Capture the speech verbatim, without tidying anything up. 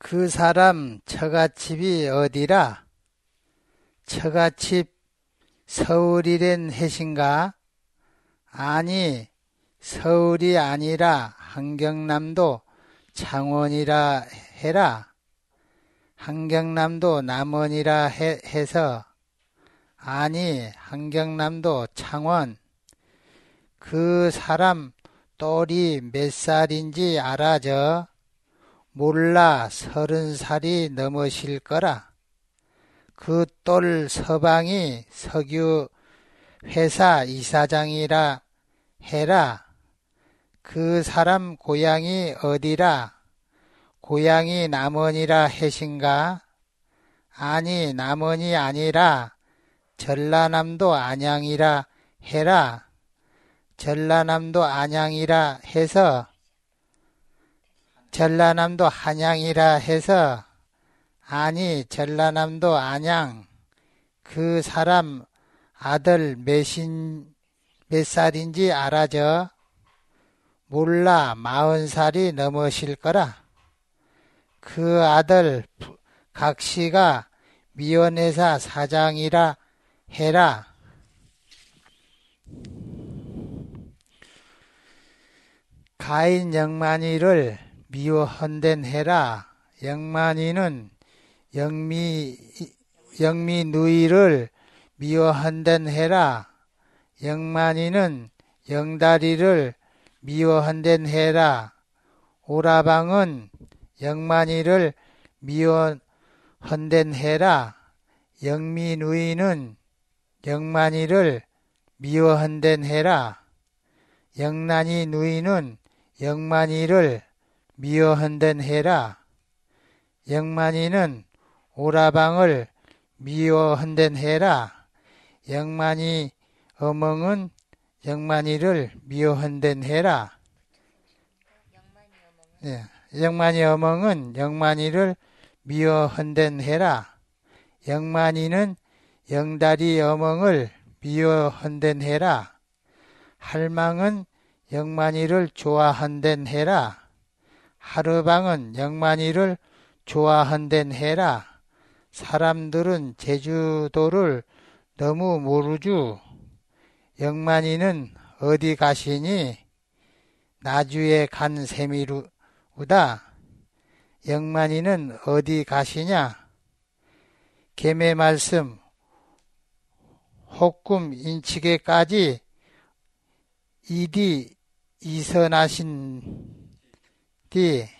그 사람 처갓집이 어디라? 처갓집 서울이란 해신가? 아니, 서울이 아니라 한경남도 창원이라 해라. 한경남도 남원이라 해, 해서 아니, 한경남도 창원. 그 사람 똘이 몇 살인지 알아져? 몰라, 서른 살이 넘으실 거라. 그 똘 서방이 석유 회사 이사장이라 해라. 그 사람 고향이 어디라? 고향이 남원이라 해신가? 아니, 남원이 아니라 전라남도 안양이라 해라. 전라남도 안양이라 해서 전라남도 한양이라 해서 아니, 전라남도 안양. 그 사람 아들 몇인, 몇 살인지 알아져? 몰라, 마흔 살이 넘으실 거라. 그 아들 각시가 미원회사 사장이라 해라. 가인 영만이를 미워헌댄 해라. 영만이는 영미, 영미 누이를 미워헌댄 해라. 영만이는 영다리를 미워헌댄 해라. 오라방은 영만이를 미워헌댄 해라. 영미 누이는 영만이를 미워헌댄 해라. 영란이 누이는 영만이를 미워헌댄 해라. 영만이는 오라방을 미워헌댄 해라. 영만이 어멍은 영만이를 미워헌댄 해라. 예, 영만이 어멍은 영만이를 미워헌댄 해라. 영만이는 영다리 어멍을 미워헌댄 해라. 할망은 영만이를 좋아헌댄 해라. 하르방은 영만이를 좋아헌댄 해라. 사람들은 제주도를 너무 모르주. 영만이는 어디 가시니? 나주에 간 셈이루다. 영만이는 어디 가시냐? 계매 말씀 혹금 인치게까지 이디 이선하신 뒤